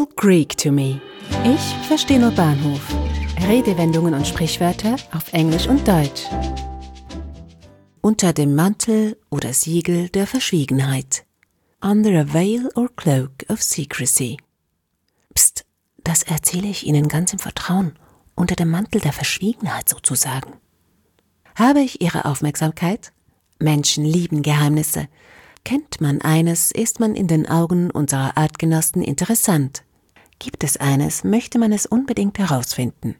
Greek to me. Ich verstehe nur Bahnhof. Redewendungen und Sprichwörter auf Englisch und Deutsch. Unter dem Mantel oder Siegel der Verschwiegenheit. Under a veil or cloak of secrecy. Psst, das erzähle ich Ihnen ganz im Vertrauen, unter dem Mantel der Verschwiegenheit sozusagen. Habe ich Ihre Aufmerksamkeit? Menschen lieben Geheimnisse. Kennt man eines, ist man in den Augen unserer Artgenossen interessant. Gibt es eines, möchte man es unbedingt herausfinden.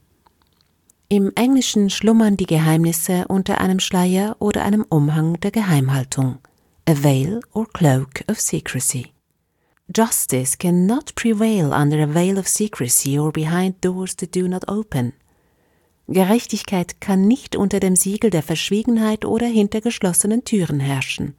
Im Englischen schlummern die Geheimnisse unter einem Schleier oder einem Umhang der Geheimhaltung. A veil or cloak of secrecy. Justice cannot prevail under a veil of secrecy or behind doors that do not open. Gerechtigkeit kann nicht unter dem Siegel der Verschwiegenheit oder hinter geschlossenen Türen herrschen.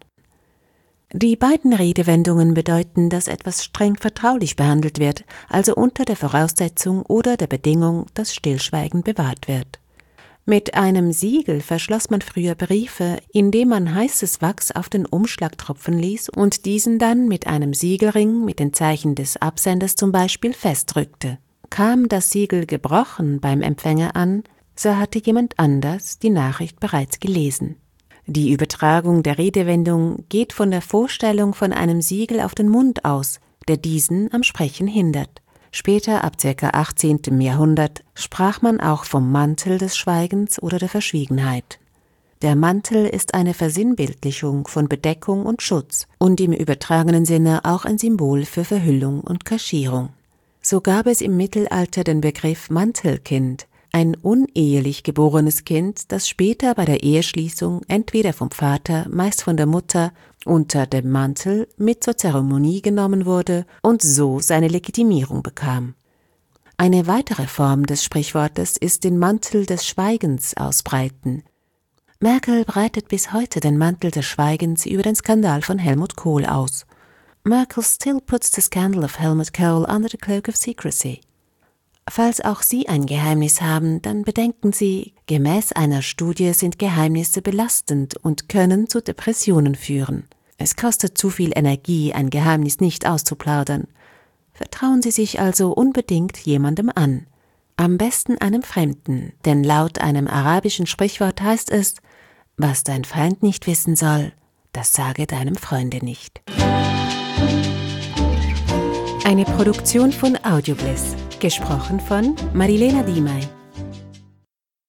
Die beiden Redewendungen bedeuten, dass etwas streng vertraulich behandelt wird, also unter der Voraussetzung oder der Bedingung, dass Stillschweigen bewahrt wird. Mit einem Siegel verschloss man früher Briefe, indem man heißes Wachs auf den Umschlag tropfen ließ und diesen dann mit einem Siegelring mit den Zeichen des Absenders zum Beispiel festdrückte. Kam das Siegel gebrochen beim Empfänger an, so hatte jemand anders die Nachricht bereits gelesen. Die Übertragung der Redewendung geht von der Vorstellung von einem Siegel auf den Mund aus, der diesen am Sprechen hindert. Später, ab ca. 18. Jahrhundert, sprach man auch vom Mantel des Schweigens oder der Verschwiegenheit. Der Mantel ist eine Versinnbildlichung von Bedeckung und Schutz und im übertragenen Sinne auch ein Symbol für Verhüllung und Kaschierung. So gab es im Mittelalter den Begriff Mantelkind, ein unehelich geborenes Kind, das später bei der Eheschließung entweder vom Vater, meist von der Mutter, unter dem Mantel mit zur Zeremonie genommen wurde und so seine Legitimierung bekam. Eine weitere Form des Sprichwortes ist den Mantel des Schweigens ausbreiten. Merkel breitet bis heute den Mantel des Schweigens über den Skandal von Helmut Kohl aus. Merkel still puts the scandal of Helmut Kohl under the cloak of secrecy. Falls auch Sie ein Geheimnis haben, dann bedenken Sie, gemäß einer Studie sind Geheimnisse belastend und können zu Depressionen führen. Es kostet zu viel Energie, ein Geheimnis nicht auszuplaudern. Vertrauen Sie sich also unbedingt jemandem an. Am besten einem Fremden, denn laut einem arabischen Sprichwort heißt es, was dein Feind nicht wissen soll, das sage deinem Freunde nicht. Eine Produktion von Audiobliss. Gesprochen von Marilena Diemey.